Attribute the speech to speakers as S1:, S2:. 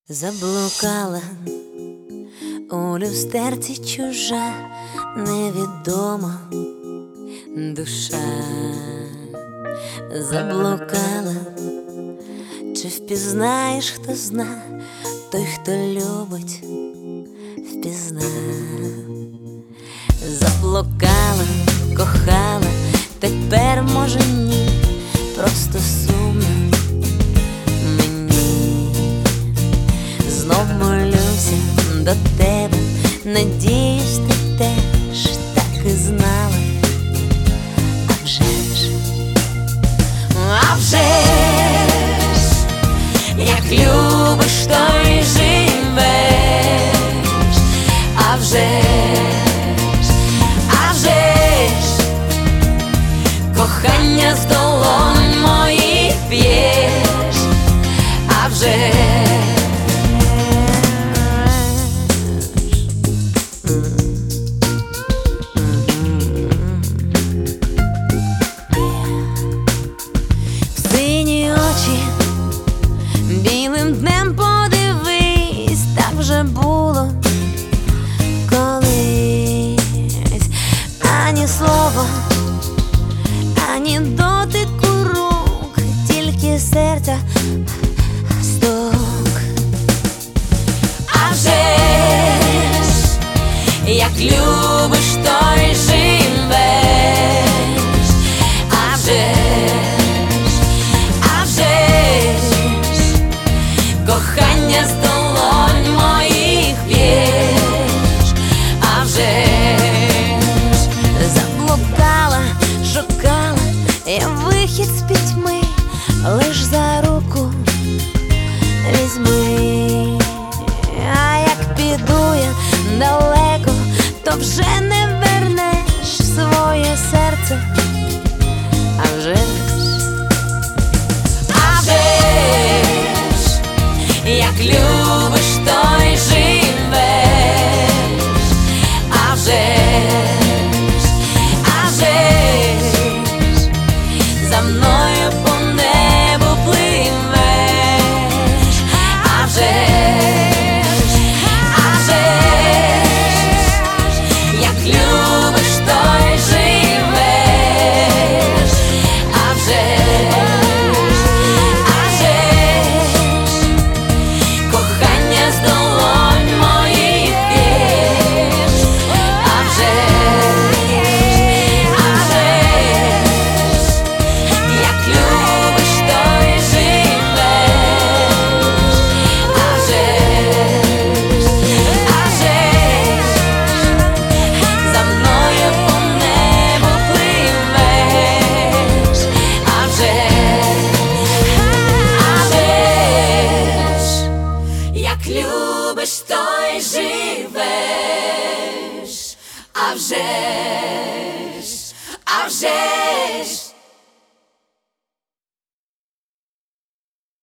S1: Заблукала у люстерці чужа, невідома душа. Заблукала, чи впізнаєш, хто зна, той, хто любить, впізна. Заблукала, кохала, тепер може ні, просто сумно мені. Знов молюся до тебе, надіюсь, ти теж так і знала. А вже ж, як любиш, то й живеш. А вже ж, кохання з долонь моїх п'єш. А вже ж. Білим днем подивись, так вже було колись. Ані слова, ані дотику рук, тільки серця стук. А вже ж, як любиш, то й живеш. А вже кохання з долонь моїх п'єш. А вже ж, заблукала, шукала я вихід з пітьми, лиш за руку візьми. А як піду я далеко, то вже не вернеш своє серце. А вже як любиш, то й живеш. А вже ж, за мною по небу пливеш. А вже ж, як любиш, то й живеш. А вже любиш, то й живеш. А вже ж,